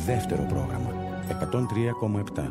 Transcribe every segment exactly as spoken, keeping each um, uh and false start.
Δεύτερο πρόγραμμα εκατόν τρία κόμμα επτά.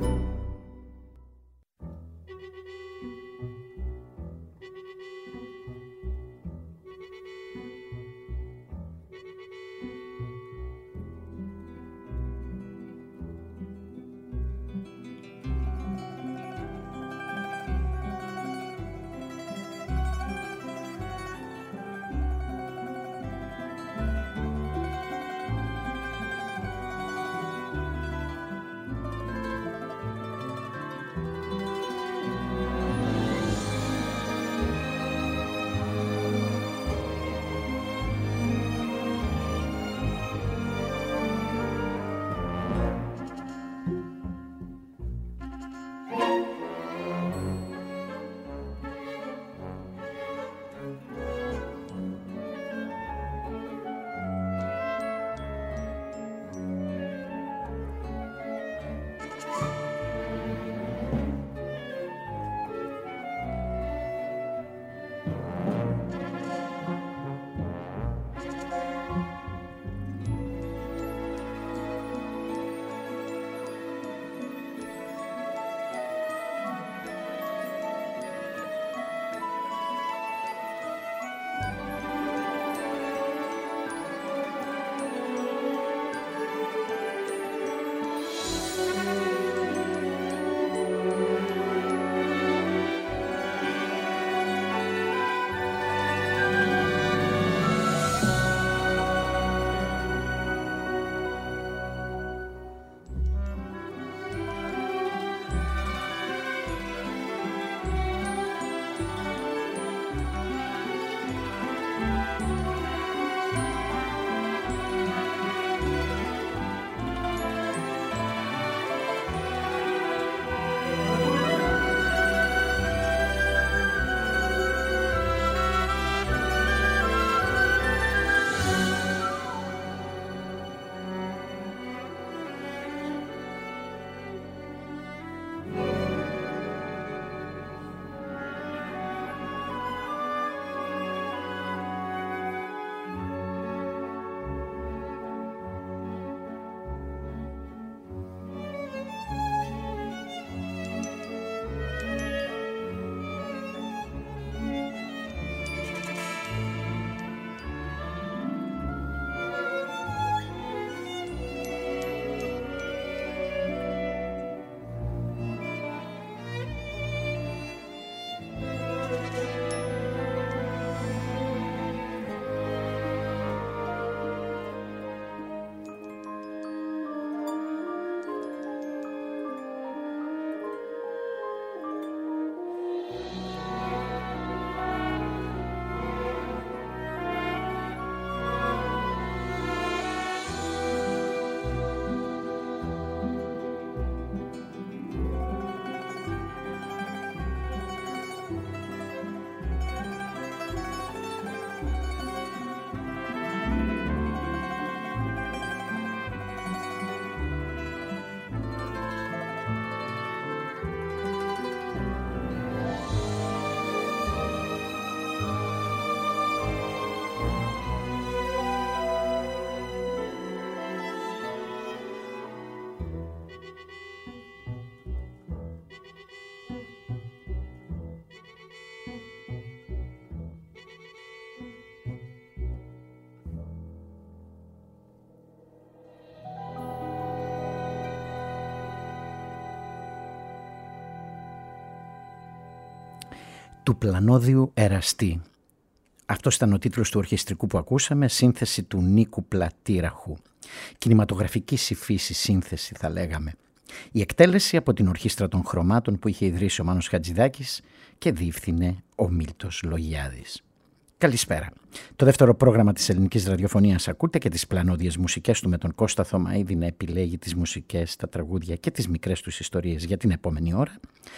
Του Πλανόδιου Εραστή. Αυτός ήταν ο τίτλος του ορχιστρικού που ακούσαμε, σύνθεση του Νίκου Πλατήραχου. Κινηματογραφική υφής σύνθεση θα λέγαμε. Η εκτέλεση από την Ορχήστρα των Χρωμάτων που είχε ιδρύσει ο Μάνος Χατζηδάκης και διεύθυνε ο Μίλτος Λογιάδης. Καλησπέρα. Το δεύτερο πρόγραμμα της ελληνικής ραδιοφωνίας ακούτε και τις πλανόδιες μουσικές του με τον Κώστα Θωμαίδη να επιλέγει τις μουσικές, τα τραγούδια και τις μικρές τους ιστορίες για την επόμενη ώρα.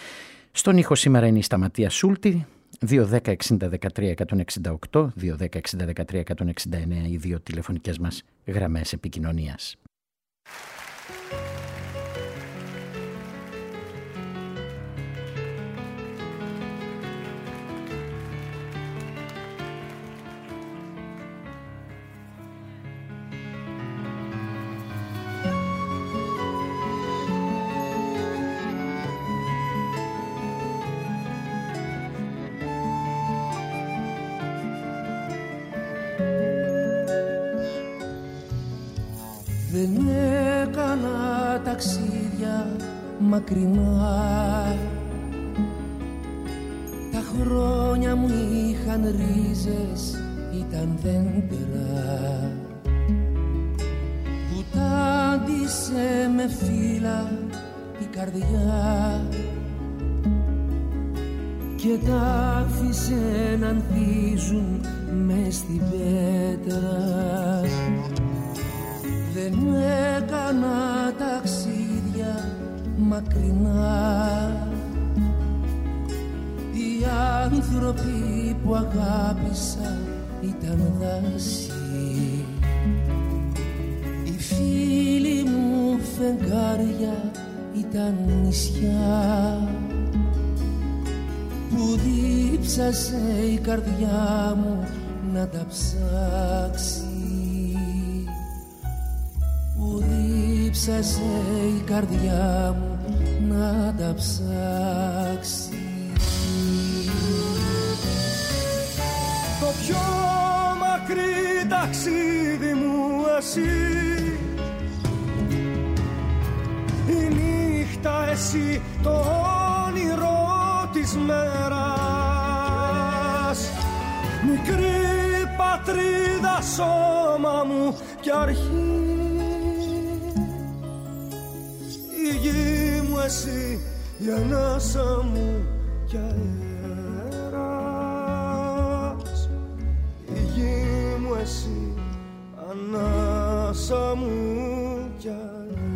Στον ήχο σήμερα είναι η Σταματία Σούλτη, δύο δέκα εξήντα δεκατρία εκατόν εξήντα οκτώ, δύο δέκα εξήντα δεκατρία εκατόν εξήντα εννέα οι δύο τηλεφωνικές μας γραμμές επικοινωνίας. Δεν έκανα ταξίδια μακρινά. Τα χρόνια μου είχαν ρίζες, ήταν δέντρα που τάντισε με φύλλα η καρδιά και τα άφησε να ανθίζουν μες στην πέτρα. Δεν έκανα ταξίδια μακρινά. Οι άνθρωποι που αγάπησα ήταν δάση. Οι φίλοι μου φεγγάρια ήταν νησιά που δίψασε η καρδιά μου να τα ψάξει. Που δίψασε η καρδιά μου να τα ψάξει. Το πιο μακρύ ταξίδι μου εσύ, η νύχτα εσύ, το όνειρο της μέρας. Μικρή πατρίδα, σώμα μου κι αρχή, η γη μου εσύ, η ανάσα μου κι αέρας. Η γη μου εσύ, ανάσα μου κι αέρας.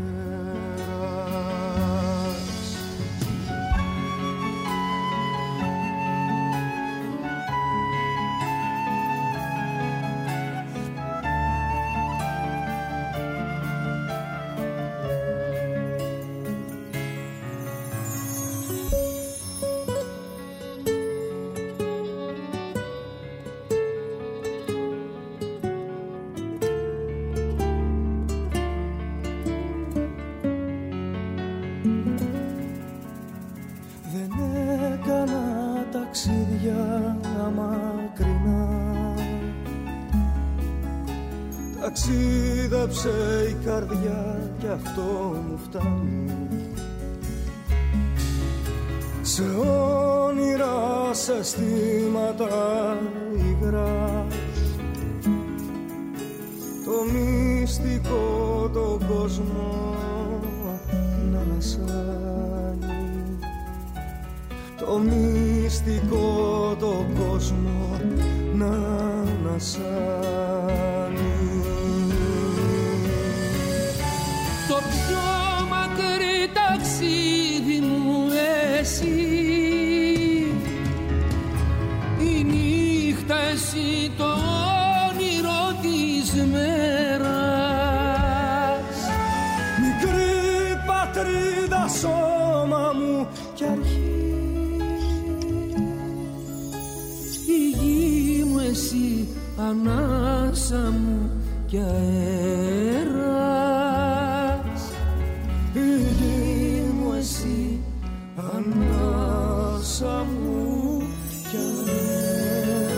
Ταξίδεψε η καρδιά κι αυτό μου φτάνει. Σε όνειρα, σε αισθήματα υγρά, το μυστικό τον κόσμο να ανασάνει. Το μυστικό τον κόσμο να ανασάνει. Το πιο μακρύ ταξίδι μου εσύ, η νύχτα εσύ, το όνειρο της μέρας. Μικρή πατρίδα, σώμα μου κι αρχή, η γη μου εσύ, ανάσα μου κι αέρας. η γη μου εσύ, ανάσα μου κι αέρας.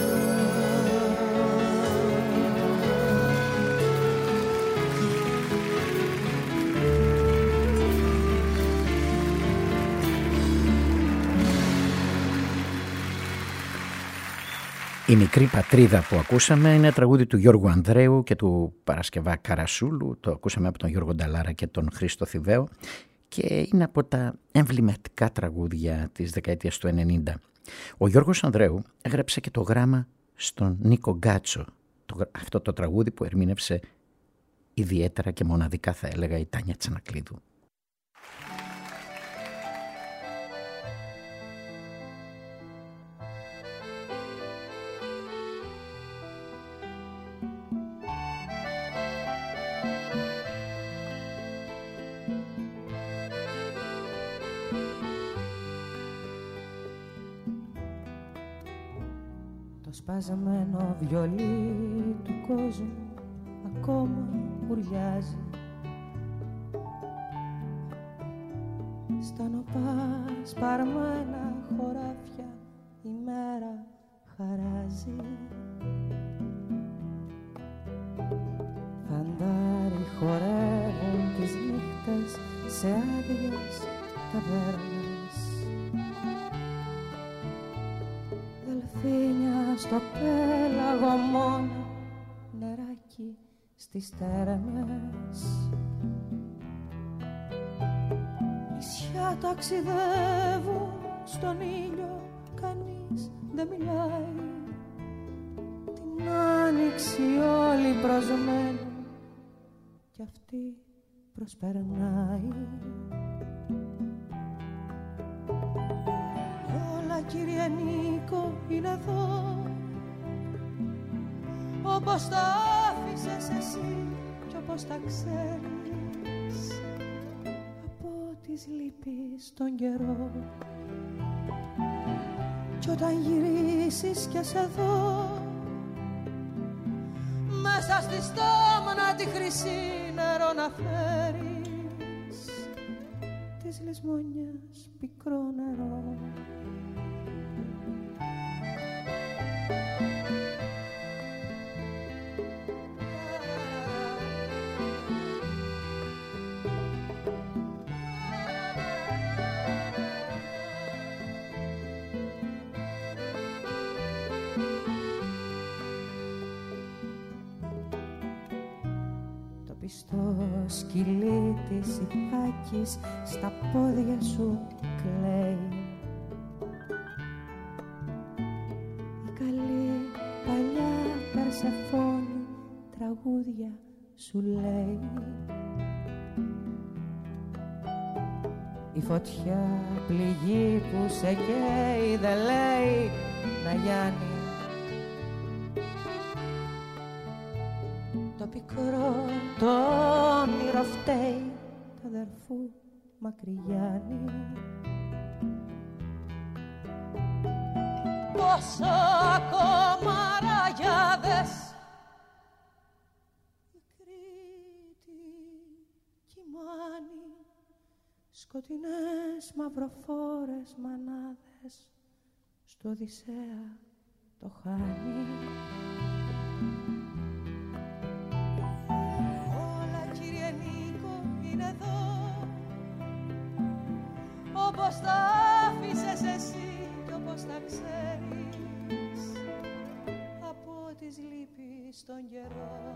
Η μικρή πατρίδα που ακούσαμε είναι τραγούδι του Γιώργου Ανδρέου και του Παρασκευά Καρασούλου. Το ακούσαμε από τον Γιώργο Νταλάρα και τον Χρήστο Θηβαίο και είναι από τα εμβληματικά τραγούδια της δεκαετίας του ενενήντα. Ο Γιώργος Ανδρέου έγραψε και το γράμμα στον Νίκο Γκάτσο, το, αυτό το τραγούδι που ερμήνευσε ιδιαίτερα και μοναδικά, θα έλεγα, η Τάνια Τσανακλείδου. Το σπαζεμένο βιολί του κόσμου ακόμα ουρλιάζει. Στα νοπά σπαρμένα χωράφια η μέρα χαράζει. Φαντάρι χορεύει σε άδειες ταβέρνες. Δελφίνια στο πέλαγο μόνο, νεράκι στις στέρνες. Νησιά ταξιδεύουν στον ήλιο, κανείς δεν μιλάει. Την άνοιξη όλοι προσμένουν κι αυτή προσπερνάει. Όλα κύριε Νίκο είναι εδώ, όπως τα άφησες εσύ κι όπως τα ξέρεις, από τις λύπεις τον καιρό. Κι όταν γυρίσεις και σε δω, μέσα στη στόμνα τη χρυσή νερό να φέρεις, της λησμονιάς πικρό νερό. Στο σκυλί της Ιθάκης στα πόδια σου κλαίει. Η καλή παλιά Περσεφόνη τραγούδια σου λέει. Η φωτιά πληγή που σε καίει δεν λέει να γιάνει. Το πικρό το όνειρο φταίει τ' αδερφού Μακρυγιάννη. Πόσο ακόμα ραγιάδες η Κρήτη κοιμάνει, σκοτεινές μαυροφόρες μανάδες στο Οδυσσέα το χάνει. Εδώ, όπως τα άφησες εσύ κι όπως τα ξέρεις, από τις λύπεις τον καιρό.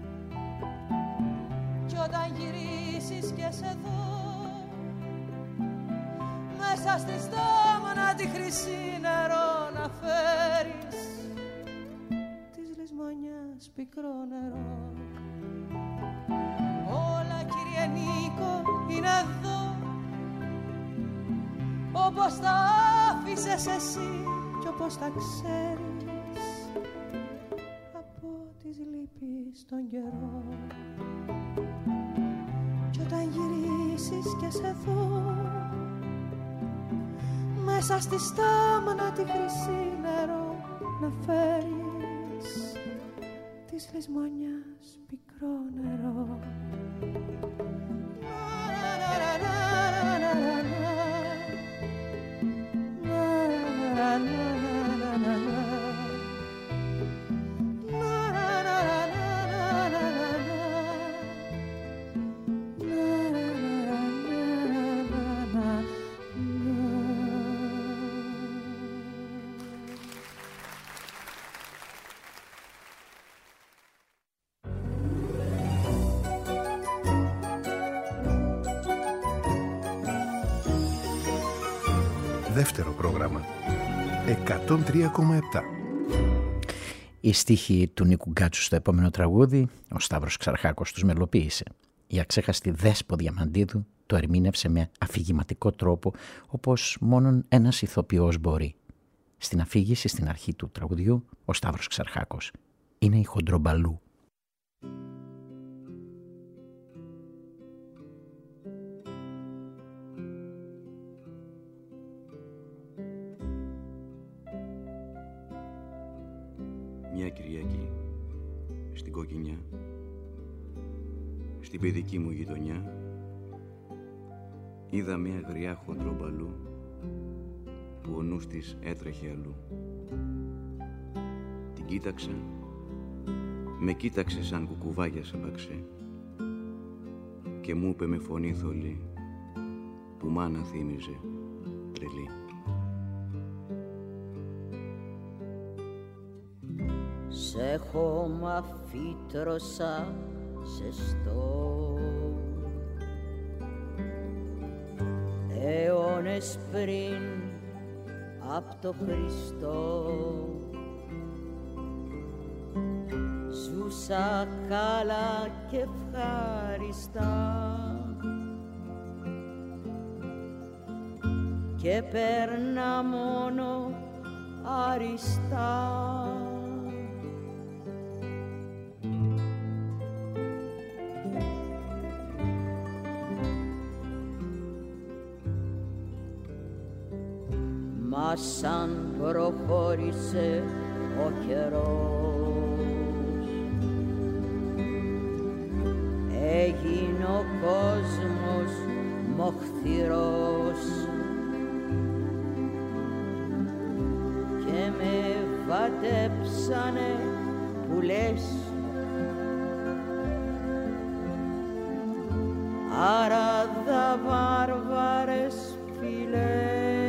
Κι όταν γυρίσεις και σε δω, μέσα στη στόμνα τη χρυσή νερό να φέρεις, της λησμονιάς πικρό νερό. Κύριε Νίκο είναι εδώ, όπως τα άφησες εσύ κι όπως τα ξέρεις, από τις λύπεις τον καιρό. Κι όταν γυρίσεις και σε δω, μέσα στη στάμνα τη χρυσή νερό να φέρεις, της λησμονιάς πικρό νερό. Δεύτερο πρόγραμμα εκατόν τρία κόμμα επτά. Η στίχη του Νίκου Γκάτσου στο επόμενο τραγούδι, ο Σταύρος Ξαρχάκος τους μελοποίησε. Η αξέχαστη Δέσπο Διαμαντίδου το ερμήνευσε με αφηγηματικό τρόπο, όπως μόνον ένας ηθοποιός μπορεί. Στην αφήγηση στην αρχή του τραγουδιού, ο Σταύρος Ξαρχάκος είναι η Χοντρομπαλού. Μια Κυριακή, στην Κοκκινιά, στην παιδική μου γειτονιά, είδα μια γριά χοντρομπαλού που ο νους της έτρεχε αλλού. Την κοίταξα, με κοίταξε σαν κουκουβάγια σε μπαξέ και μου είπε με φωνή θολή, που μάνα θύμιζε τρελή. Σε χώμα φύτρωσα ζεστό, αιώνες πριν απ' το Χριστό. Ζούσα καλά και ευχάριστα και παίρνα μόνο αριστά. Μα σαν προχώρησε ο καιρός, έγινε ο κόσμος μοχθηρός και με βατέψανε πουλές, άραδα βάρβαρες φυλές.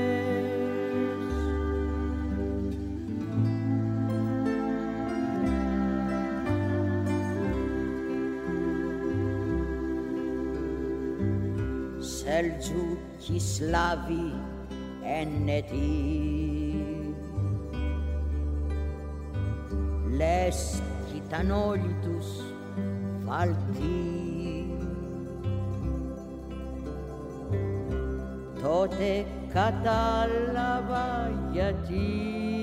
Σελτζούκοι Σλάβοι ενετοί, λες κι ήταν όλοι τους φαλτοί. Τότε κατάλαβα γιατί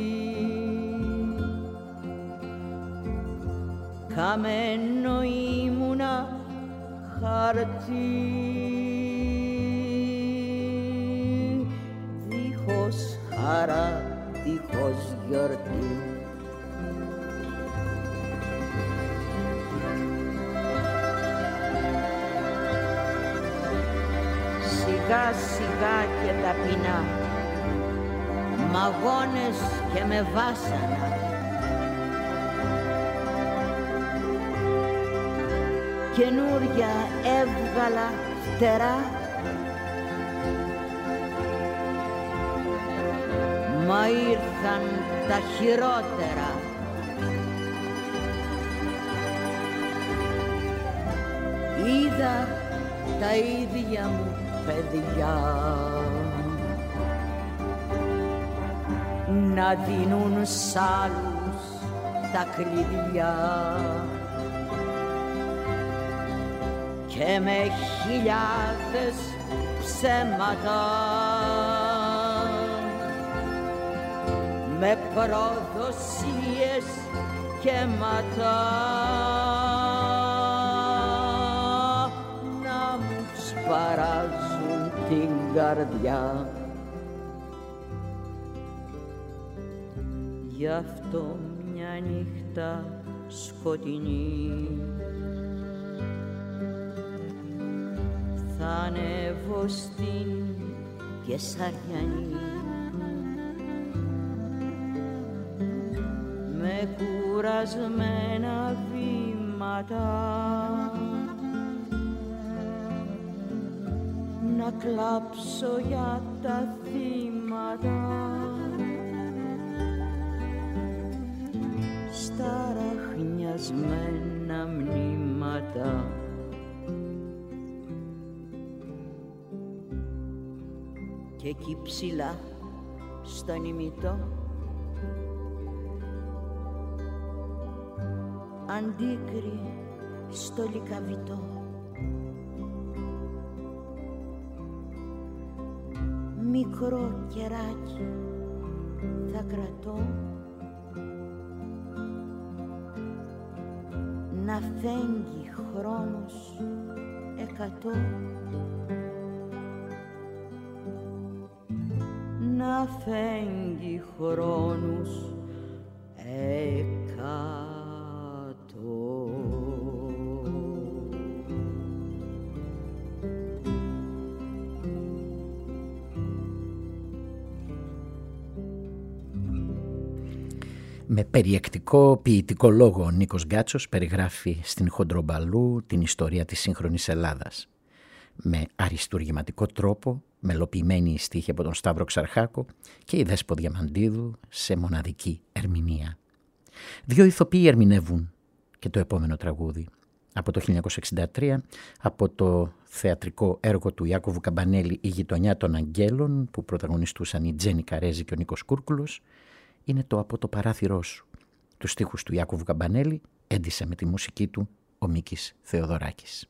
καμένο ήμουνα χαρτί, δίχως χαρά, δίχως γιορτή. Σιγά σιγά και ταπεινά, μαγώνες και με βάσανα, καινούρια έβγαλα φτερά, μα ήρθαν τα χειρότερα. Είδα τα ίδια μου παιδιά να δίνουν σ' άλλους τα κλειδιά και με χιλιάδες ψέματα, με προδοσίες και ματά να μου σπαράζουν την καρδιά. Γι' αυτό μια νύχτα σκοτεινή θα ανέβω στην Κεσαριανή, με κουρασμένα βήματα να κλάψω για τα θύματα, στα ραχνιασμένα μνήματα. Και εκεί ψηλά στον ημιτό, αντίκρι στο λυκαβητό, μικρό κεράκι θα κρατώ, να φέγγει χρόνος εκατό, να φέγγει χρόνους εκατό. Με περιεκτικό ποιητικό λόγο ο Νίκος Γκάτσος περιγράφει στην Χοντρομπαλού την ιστορία της σύγχρονης Ελλάδας. με αριστουργηματικό τρόπο, μελοποιημένη η στίχη από τον Σταύρο Ξαρχάκο και η Δέσπο Διαμαντίδου σε μοναδική ερμηνεία. Δύο ηθοποιοί ερμηνεύουν και το επόμενο τραγούδι. Από το χίλια εννιακόσια εξήντα τρία, από το θεατρικό έργο του Ιάκωβου Καμπανέλη «Η γειτονιά των Αγγέλων», που πρωταγωνιστούσαν η Τζέννη Καρέζη και ο Νίκος Κούρκουλος, είναι το «Από το παράθυρό σου». Τους στίχους του Ιάκωβου Καμπανέλη έντισε με τη μουσική του ο Μίκης Θεοδωράκης.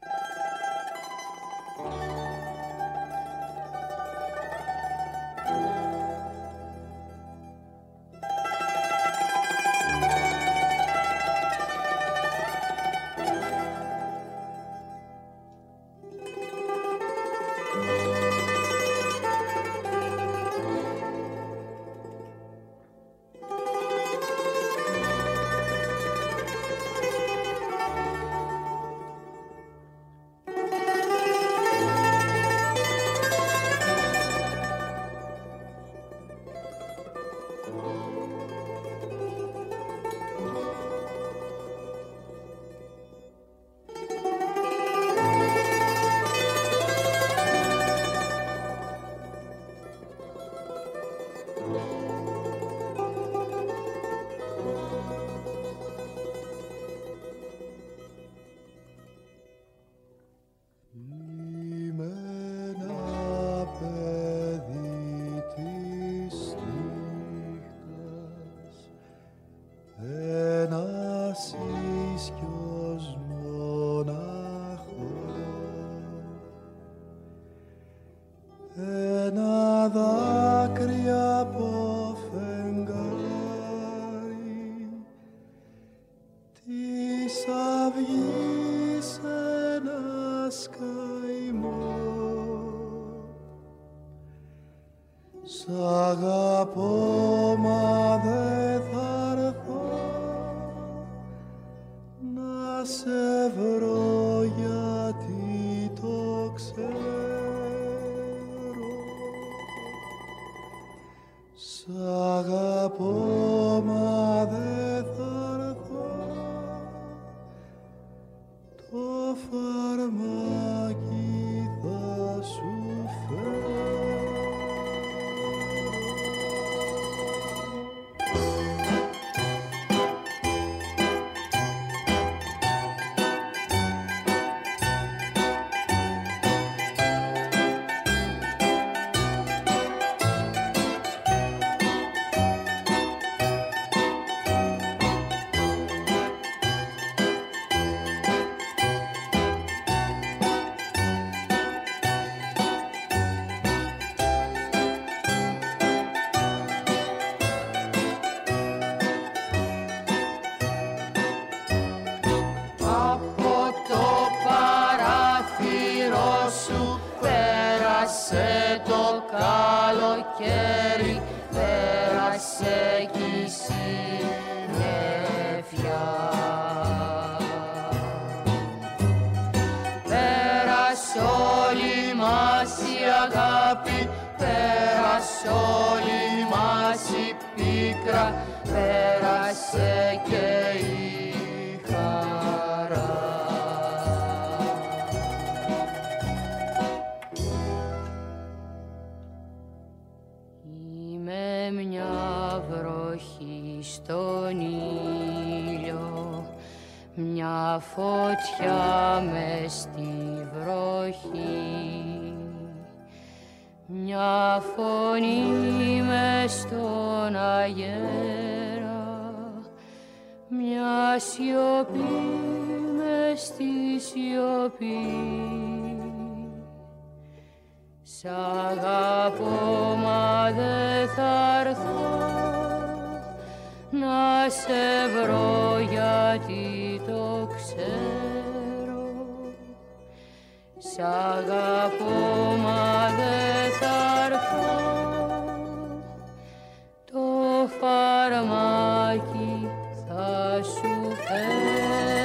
Φωτιά μες στη βροχή, μια φωνή μες στον αγέρα, μια σιωπή μες στη σιωπή. Σ' αγαπώ μα δε θα έρθω να σε βρω γιατί το ξέρω. Σ' αγαπώ μα δε θα έρθω, το φαρμάκι θα σου φέρω.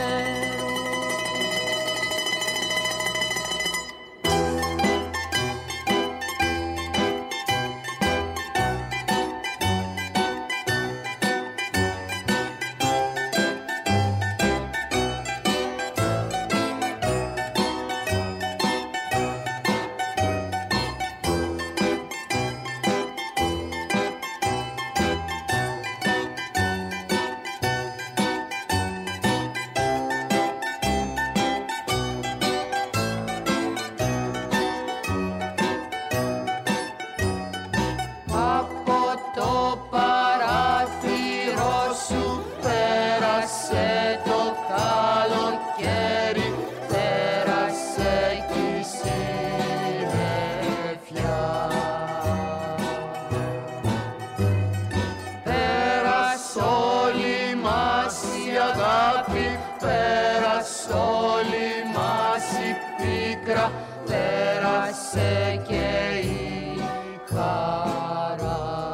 πίκρα πέρασε και η χαρά.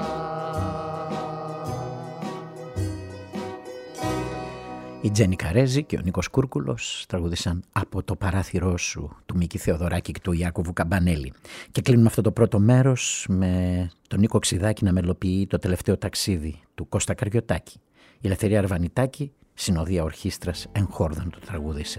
Η Τζέννη Καρέζη και ο Νίκος Κούρκουλος τραγουδήσαν «Από το παράθυρό σου» του Μίκη Θεοδωράκη και του Ιάκωβου Καμπανέλη. Και κλείνουμε αυτό το πρώτο μέρος με τον Νίκο Ξηδάκη να μελοποιεί το τελευταίο ταξίδι του Κώστα Καριωτάκη. Η Ελευθερία Αρβανιτάκη, συνοδεία ορχήστρας Εγχόρδων, το τραγούδισε.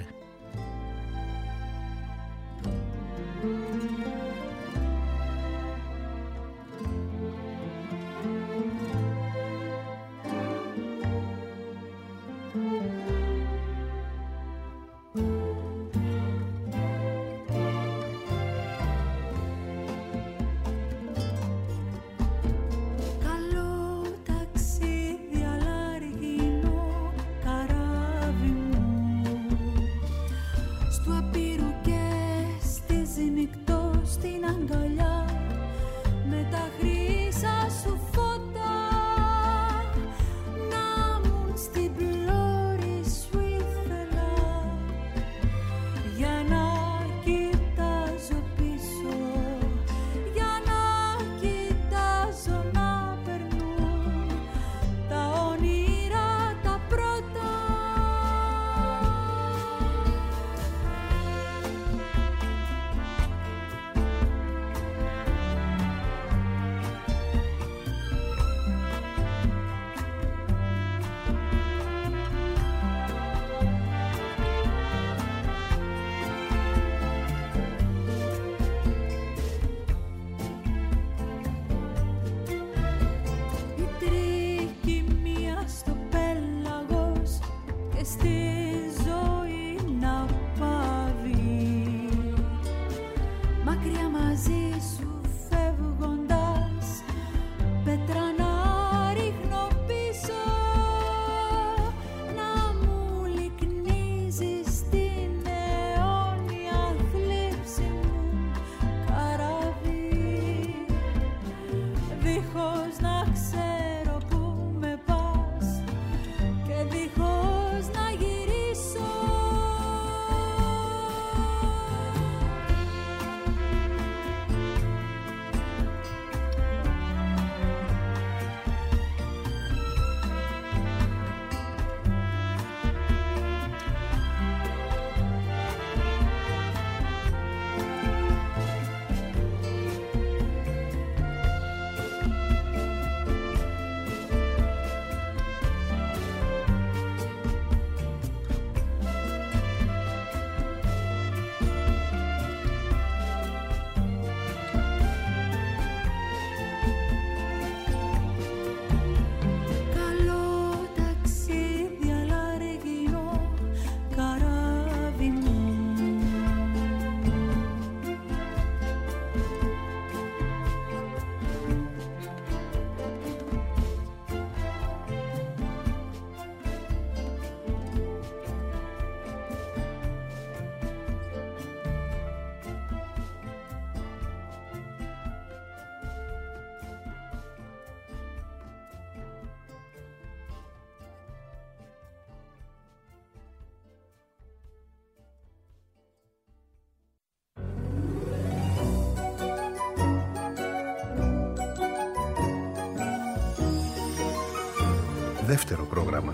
Δεύτερο πρόγραμμα.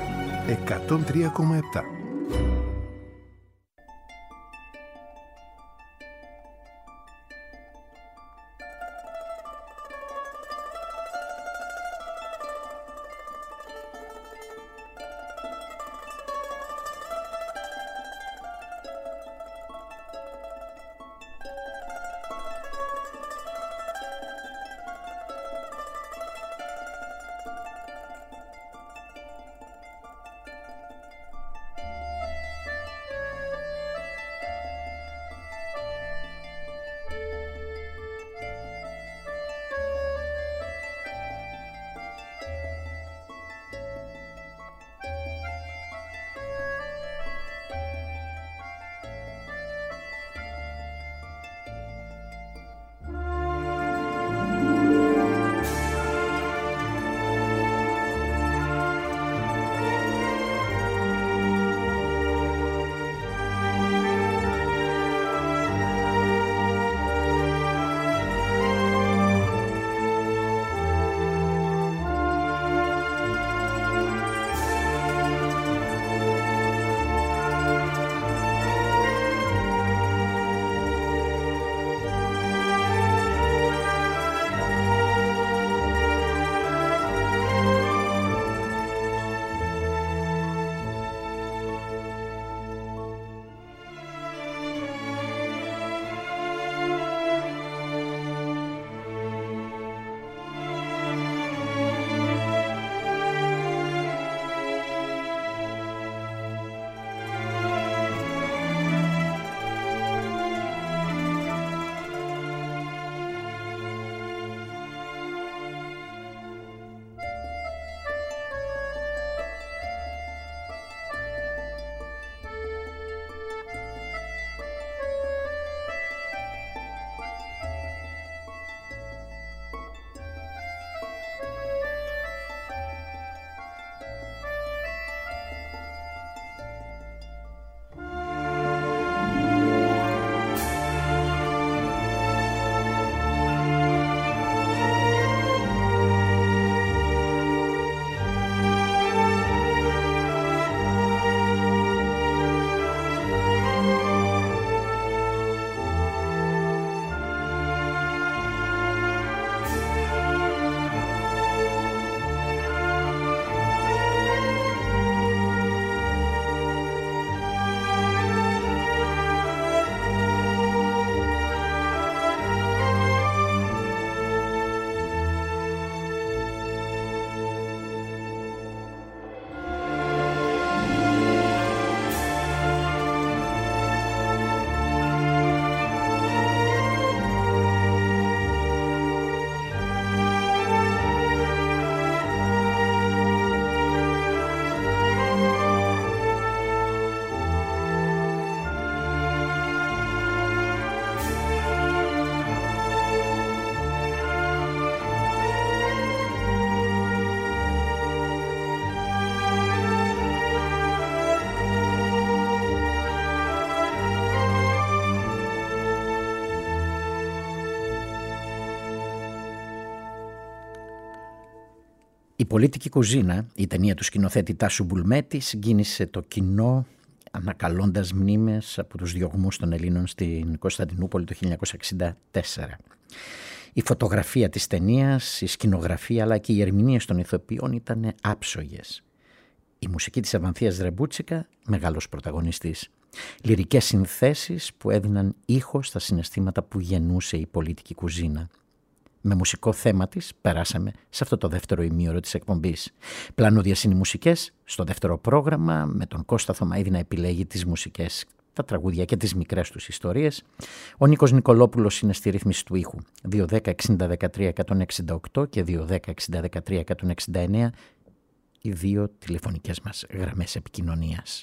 εκατόν τρία κόμμα επτά. Η πολιτική κουζίνα, η ταινία του σκηνοθέτη Τάσου Μπουλμέτη, συγκίνησε το κοινό ανακαλώντας μνήμες από τους διωγμούς των Ελλήνων στην Κωνσταντινούπολη το χίλια εννιακόσια εξήντα τέσσερα. Η φωτογραφία της ταινίας, η σκηνογραφία αλλά και οι ερμηνείες των ηθοποιών ήταν άψογες. Η μουσική της Αβανθίας Δρεμπούτσικα, μεγάλος πρωταγωνιστής. Λυρικές συνθέσεις που έδιναν ήχο στα συναισθήματα που γεννούσε η πολιτική κουζίνα. Με μουσικό θέμα της περάσαμε σε αυτό το δεύτερο ημίωρο της εκπομπής. Πλανόδιας είναι οι μουσικές, στο δεύτερο πρόγραμμα με τον Κώστα Θωμαίδη να επιλέγει τις μουσικές, τα τραγούδια και τις μικρές τους ιστορίες. Ο Νίκος Νικολόπουλος είναι στη ρύθμιση του ήχου. δύο δέκα εξήντα δεκατρία εκατόν εξήντα οκτώ και δύο δέκα εξήντα δεκατρία εκατόν εξήντα εννέα οι δύο τηλεφωνικές μας γραμμές επικοινωνίας.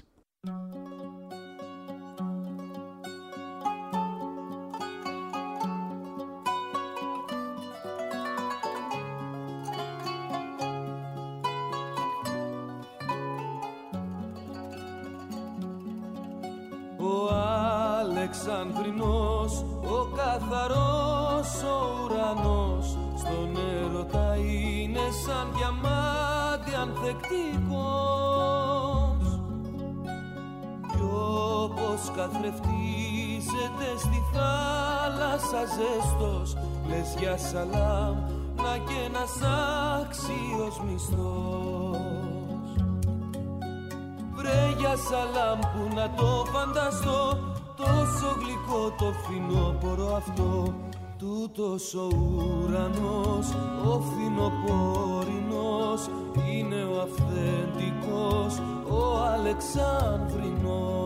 Αλεξανδρινός, ο καθαρός ο ουρανός, στον έρωτα είναι σαν διαμάντι ανθεκτικός. Κι όπως καθρεφτίζεται στη θάλασσα ζέστος, λες για σαλάμ, να και ένας άξιος μισθός. Βρε για σαλάμ που να το φανταστώ, τόσο γλυκό το φθινόπωρο αυτό. Τούτος ο ουρανός, ο φθινοπορεινός, είναι ο αυθεντικός, ο Αλεξανδρινός.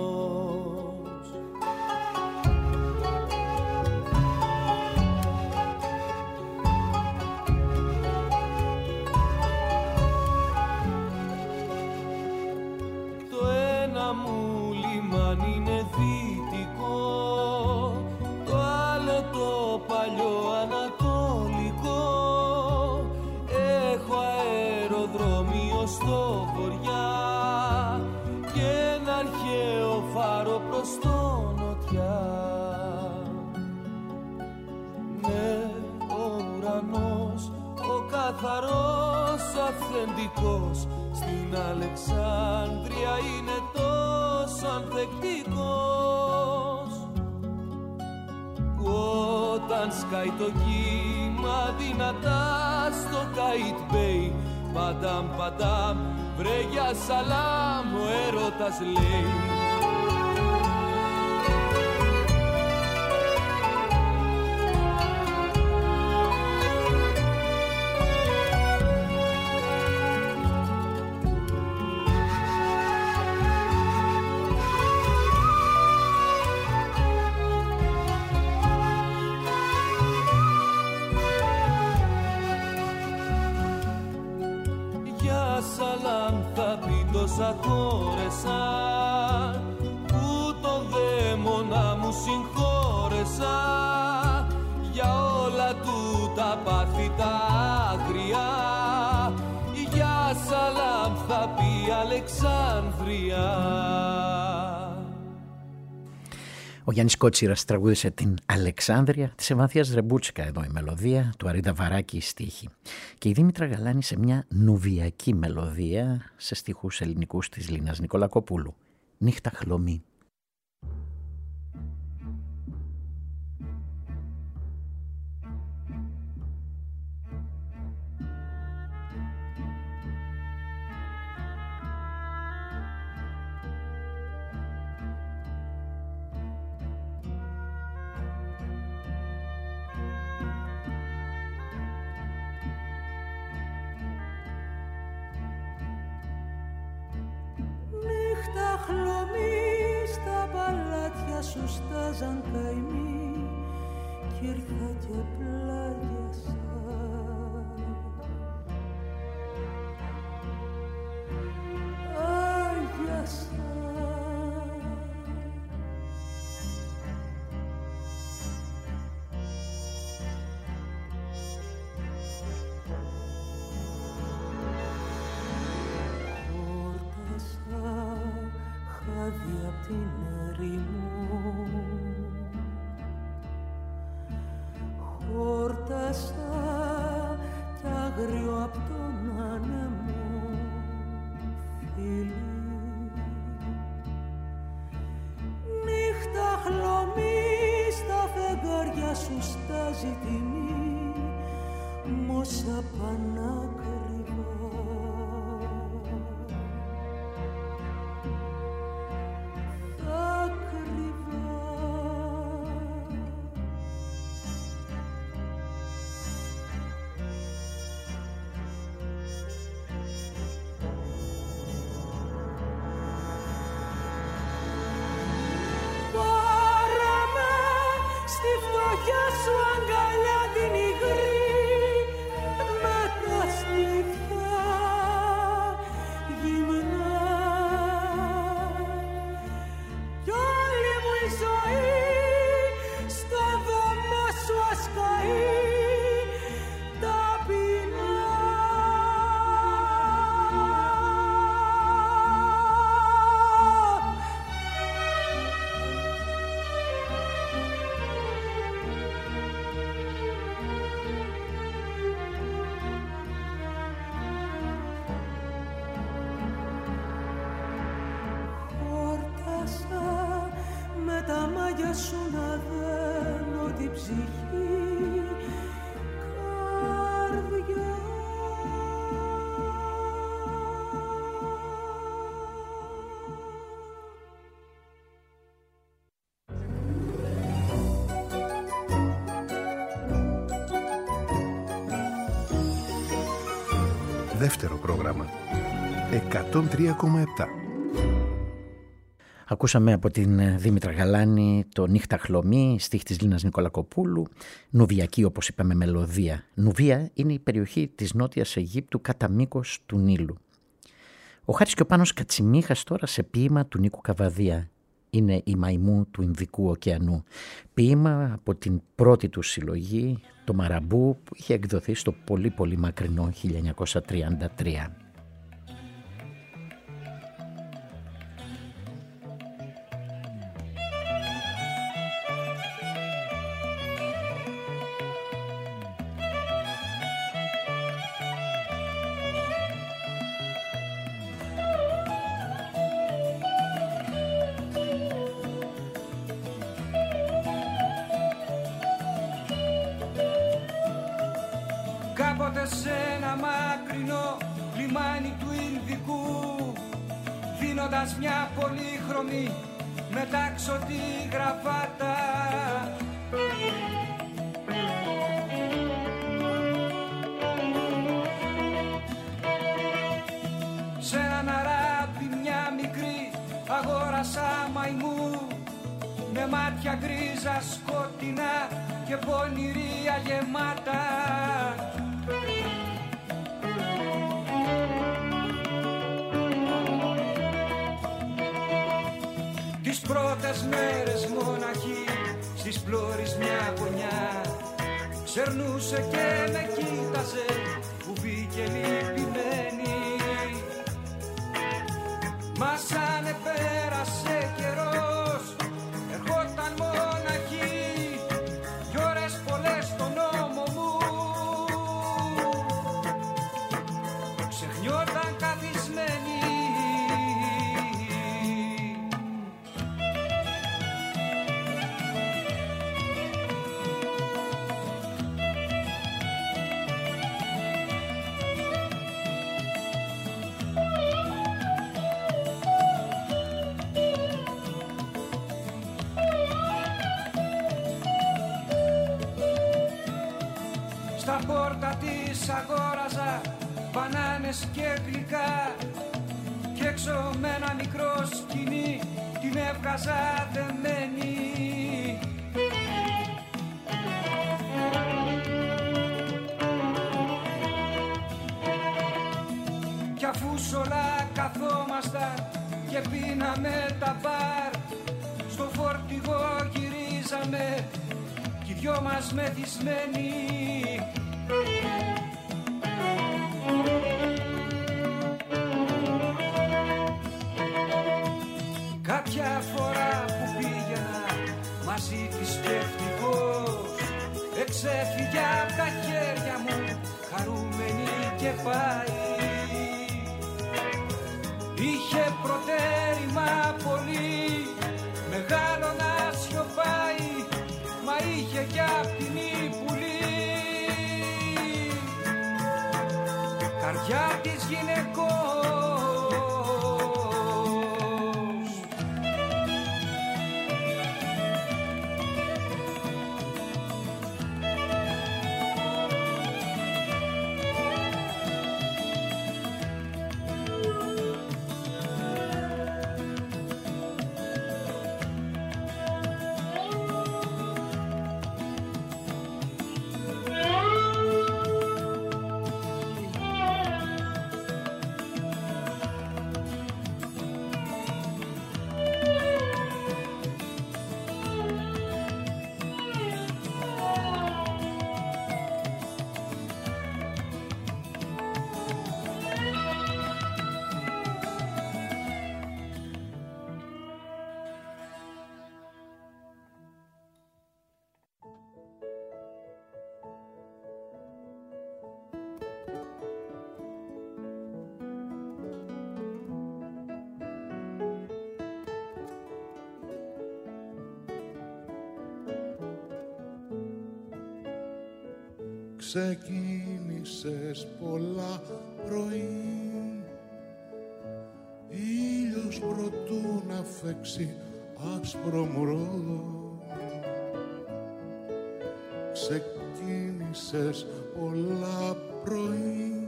Το ένα μου λιμάνι είναι δυτικό, το άλλο το παλιό ανατολικό. Έχω αεροδρόμιο στο βοριά και ένα αρχαίο φάρο προς το νοτιά. Ναι, ο ουρανός, ο καθαρός αυθεντικός, στην Αλεξάνδρεια είναι τόσο ανθεκτικός, που όταν σκάει το κύμα δυνατά στο Καϊτ Μπέι, παντάμ παντάμ βρε για σαλάμ ο έρωτας λέει. Τόσα χώρεσα που τον δαίμονα μου συγχώρεσα, για όλα του τα πάθη τα άγρια, για σαλάμ θα πει Αλεξάνδρεια. Ο Γιάννης Κότσιρας τραγούδισε την Αλεξάνδρεια της Αβανθίας Δρεμπούτσικα, εδώ η μελωδία, του Αρίδα Βαράκη η στίχη. Και η Δήμητρα Γαλάνη σε μια νουβιακή μελωδία σε στίχους ελληνικούς της Λίνας Νικολακοπούλου. Νύχτα χλωμή. Στα παλάτια σου στάζαν καημοί κι ήρθα και πλάγιασα. Άγιασα. Χόρτασα χάδια καρδιά σου στάζει τιμή μ' όσα πανάκριβα. Θα κρυβά. Στη φτωχιά σου αγκαλιά την υγρή με τα στιφιά γυμνά κι όλη μου η ζωή στο δώμα σου ασκαεί ταπεινά. Τα μάγια σου να δένω την ψυχή καρδιά. Δεύτερο πρόγραμμα εκατόν τρία κόμμα επτά. Ακούσαμε από την Δήμητρα Γαλάνη το «Νύχτα χλωμή», στίχη της Λίνας Νικολακοπούλου, νουβιακή όπως είπαμε μελωδία. Νουβία είναι η περιοχή της Νότιας Αιγύπτου κατά μήκος του Νείλου. Ο Χάρης και ο Πάνος Κατσιμίχας τώρα σε ποίημα του Νίκου Καβαδία. Είναι η Μαϊμού του Ινδικού ωκεανού. Ποίημα από την πρώτη του συλλογή, το Μαραμπού, που είχε εκδοθεί στο πολύ πολύ μακρινό χίλια εννιακόσια τριάντα τρία. Κάποτε σε ένα μακρινό λιμάνι του Ινδικού, δίνοντας μια πολύχρωμη μετάξωτη γραβάτα, σε έναν αράπη μια μικρή αγόρασα μαϊμού με μάτια γκρίζα σκοτεινά και πονηρία γεμάτα. Τις πρώτες μέρες μοναχή στις πλώρης μια γωνιά ξερνούσε και με κοίταζε που μπήκε λυπημένη. Μα σαν επέρασε καιρός ερχόταν μοναχή κι ώρες πολλές στον νόμο μου ξεχνιόταν καθισμένη. Στα πόρτα της αγόραζα μπανάνες και γλυκά κι έξω με ένα μικρό σκοινί την έβγαζα δεμένη. Κι αφού σ' όλα καθόμασταν και πίναμε τα μπαρ, στο φορτηγό γυρίζαμε κι οι δυο μας μεθυσμένοι. Κάποια φορά που πήγαινα μαζί της σκεφτικός, εξέφυγε απ' τα χέρια μου χαρούμενη και πάει. Είχε προτέρημα πολύ μεγάλο να σιωπάει, μα είχε κι ξεκίνησες πολλά πρωί, ήλιος προτού να φέξει άσπρο μουρόδο. Ξεκίνησες πολλά πρωί,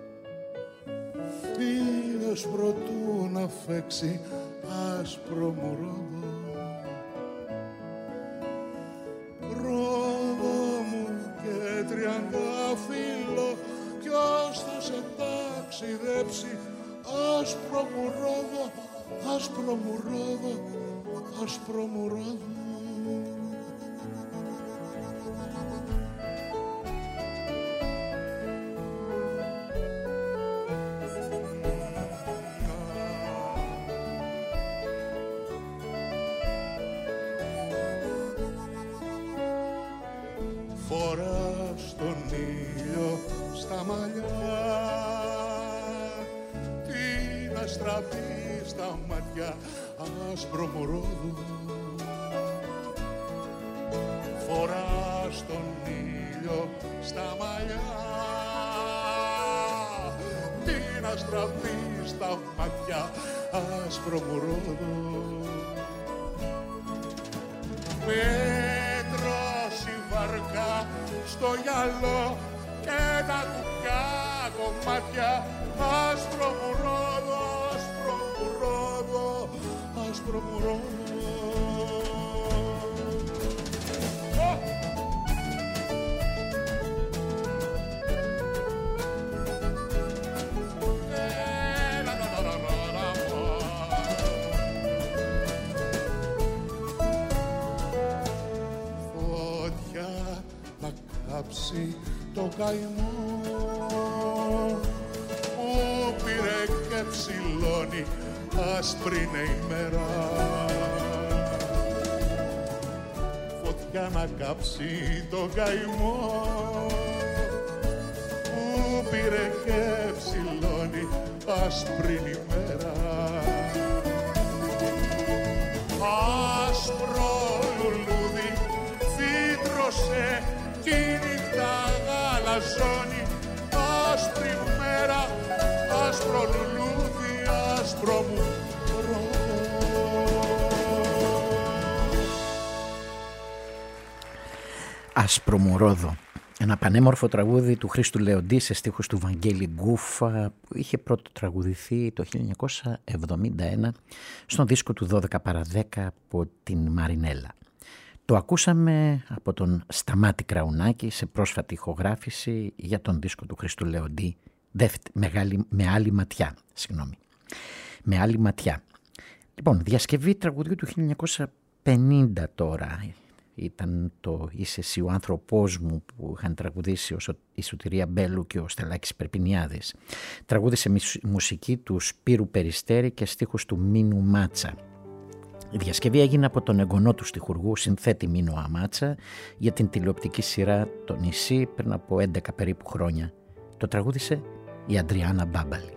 ήλιος προτού να φέξει άσπρο μουρόδο. Ρόδο μου και τριαντάφυλλο, ποιος θα σε ταξιδέψει, άσπρο μουρόδο, άσπρο μουρόδο, άσπρο μουρόδο. Φοράς τον ήλιο στα μαλλιά, την αστραπή στα μάτια, άσπρο μουρόδο. Φοράς τον ήλιο στα μαλλιά, την αστραπή στα μάτια, άσπρο μουρόδο. Βαρκά στο γυαλό και τα κουκιά κομμάτια, άσπρο μουρόδο, άσπρο μουρόδο, άσπρο μουρόδο. Το καημό που πήρε και ψηλώνει, άσπρη είναι η μέρα. Φωτιά να κάψει το καημό που πήρε και ψηλώνει, άσπρη είναι η μέρα. Άσπρο λουλούδι φύτρωσε κι η νύχτα γαλαζώνει, άσπρη μέρα, άσπρο λουλούδι, άσπρο μου Άσπρο μουρόδο. Ένα πανέμορφο τραγούδι του Χρήστου Λεοντή σε στίχους του Βαγγέλη Γκούφα, που είχε πρώτο τραγουδηθεί το χίλια εννιακόσια εβδομήντα ένα στον δίσκο του δώδεκα παρά δέκα από την Μαρινέλα. Το ακούσαμε από τον Σταμάτη Κραουνάκη σε πρόσφατη ηχογράφηση για τον δίσκο του Χρήστου Λεοντή, μεγάλη, με άλλη ματιά. Συγγνώμη. Με άλλη ματιά. Λοιπόν, διασκευή τραγουδιού του χίλια εννιακόσια πενήντα τώρα. Ήταν το «Είσαι εσύ ο άνθρωπός μου» που είχαν τραγουδήσει η Σωτηρία Μπέλου και ο Στελάκης Περπινιάδης. Τραγούδισε μουσική του Σπύρου Περιστέρη και στίχους του Μίνου Μάτσα. Η διασκευή έγινε από τον εγγονό του στιχουργού συνθέτη Μίνο Αμάτσα για την τηλεοπτική σειρά «Το νησί» πριν από έντεκα περίπου χρόνια. Το τραγούδισε η Αντριάννα Μπάμπαλη.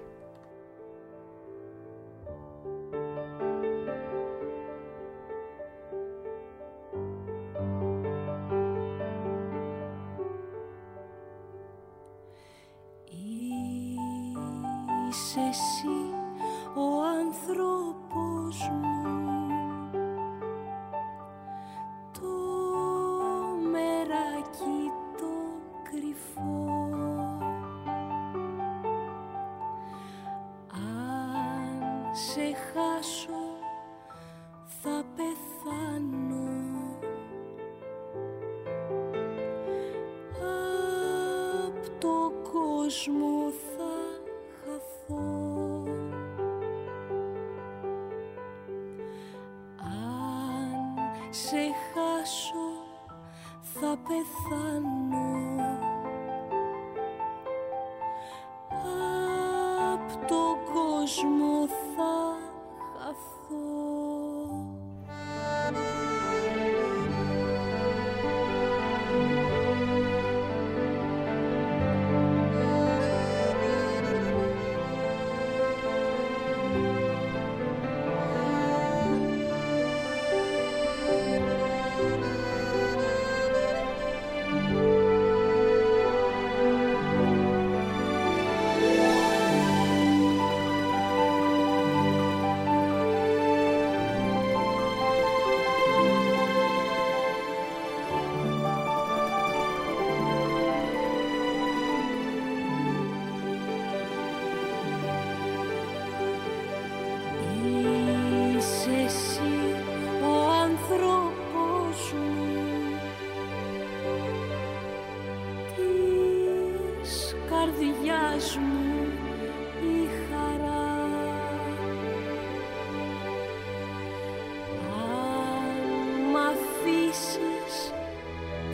Είσαι εσύ ο άνθρωπος μου, το μεράκι το κρυφό. Αν σε χάσω θα πεθάνω, απ' το κόσμο θα χαθώ. Αν σε χάσω θα πεθάνω, απ' το κόσμο θα χαθώ.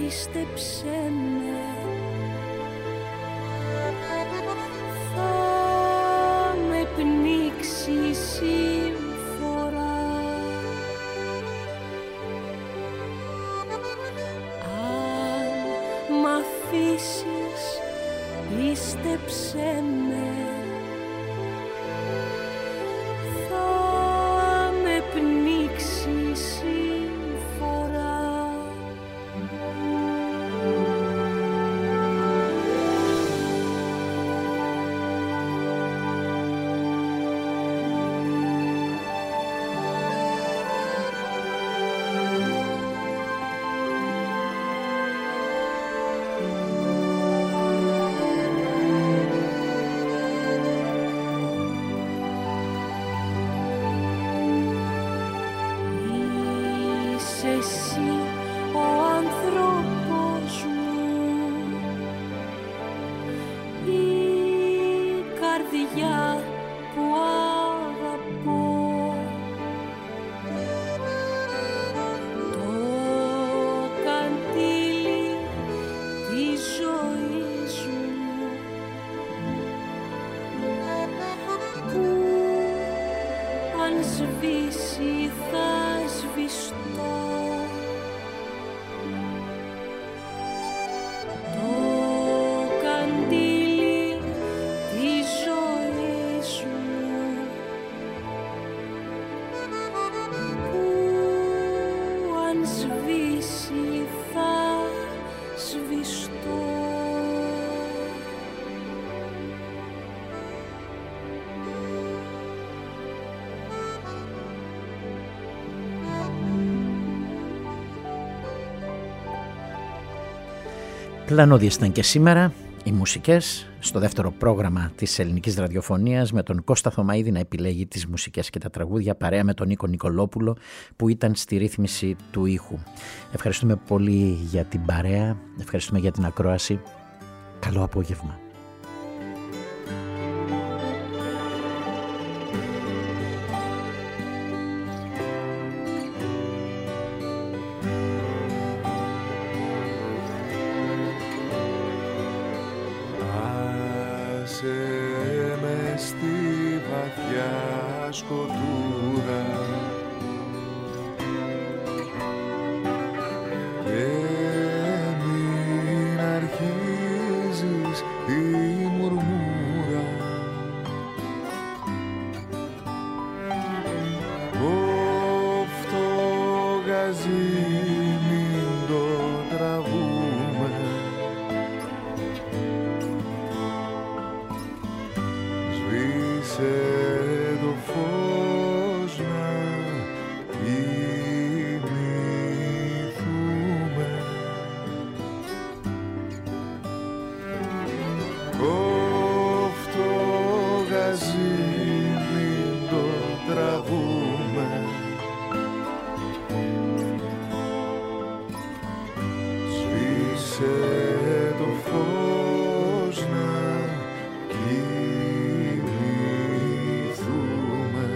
πίστεψέ με, θα με πνίξει σύμφορα. Αν μ' αφήσεις, πίστεψέ με, θα με πνίξει σύμφορα. Πλανώδιες ήταν και σήμερα οι μουσικές στο δεύτερο πρόγραμμα της ελληνικής ραδιοφωνίας, με τον Κώστα Θωμαίδη να επιλέγει τις μουσικές και τα τραγούδια, παρέα με τον Νίκο Νικολόπουλο που ήταν στη ρύθμιση του ήχου. Ευχαριστούμε πολύ για την παρέα, ευχαριστούμε για την ακρόαση. Καλό απόγευμα. Σκοτούρα και μην αρχίζεις τη μουρμούρα. Κόφτο γαζί μην το τραβούμε, σβήσε το φως να κοιμηθούμε. Κόφτο γαζί μην το τραβούμε, σβήσε το φως να κοιμηθούμε.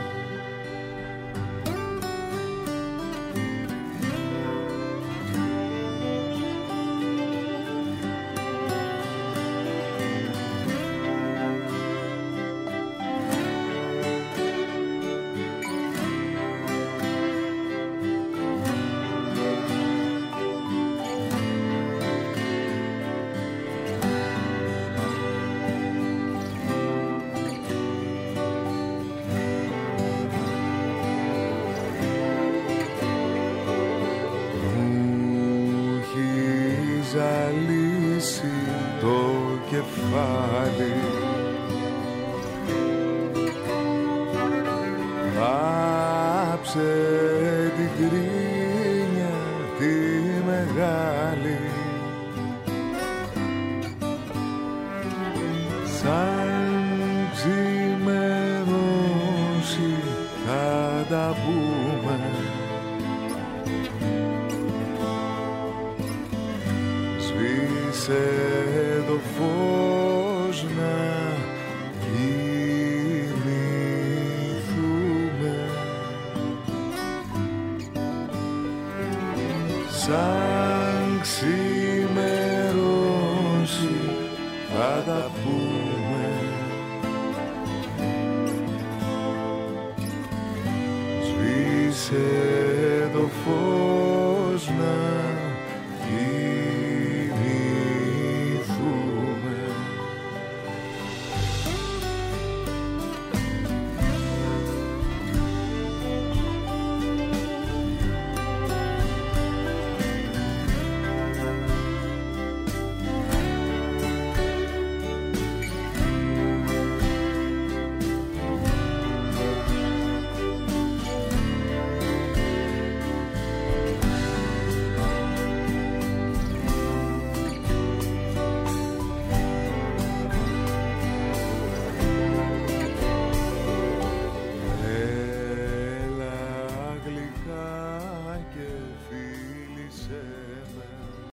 Ζαλίσει το κεφάλι, πάψε την κρίνια τη μεγάλη, σαν ξημερώσει θα τα πούμε. Σβήσε το φως να κοιμηθούμε, σαν ξημερώσει θα τα πούμε. Σβήσε το φως